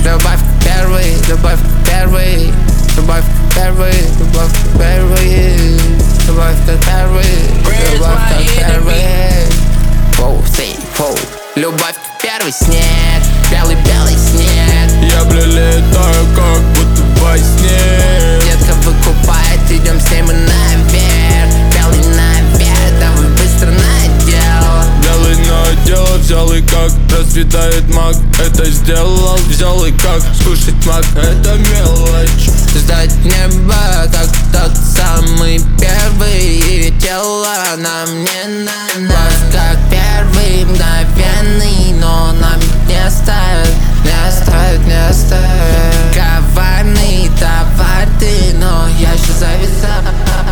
Любовь первый, любовь первый, любовь первый, любовь первый, любовь как первый, любовь как первый. Фоу, сей, фоу. Любовь первый снег, белый-белый снег. Я, бля, летаю, как будто во сне. Детка выкупает, идем с ней мы наверх. Белый наверх, давай быстро на дело. Белый на дело взял и как расцветает мак. Это сделал, взял и как скушать мак. Это мелочь. Ждать небо, как тот самый первый. И тело нам не надо. Как первый, мгновенный, но нам не оставит, не оставит, не оставит. Коварный товар ты, но я еще зависаю.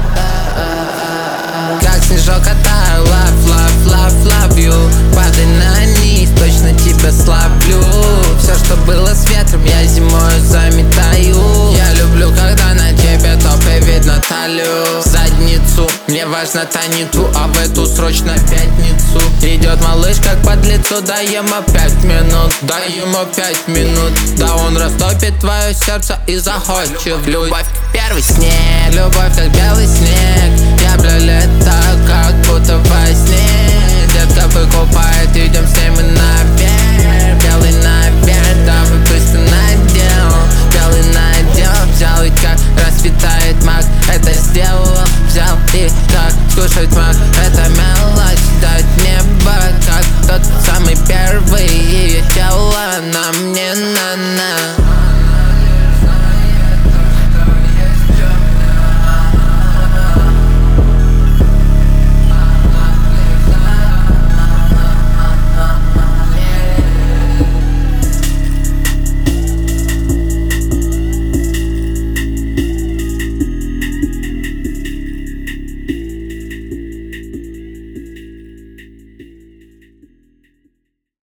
Как снежок катаю, love, love, love, love you. Падай на низ, точно тебя славлю. Все, что было с ветром, я зимой заметаю. Я люблю, когда на тебе топе видно талию. Задницу, мне важно тониту, а в эту срочно пятницу. Идет малыш как под лицо, дай ему 5 минут, дай ему 5 минут. Да он растопит твое сердце и захочет в любовь. Первый снег, любовь как белый снег. Я, бля, летаю, как будто во сне. Детка выкупает, идем с ней мы наверх.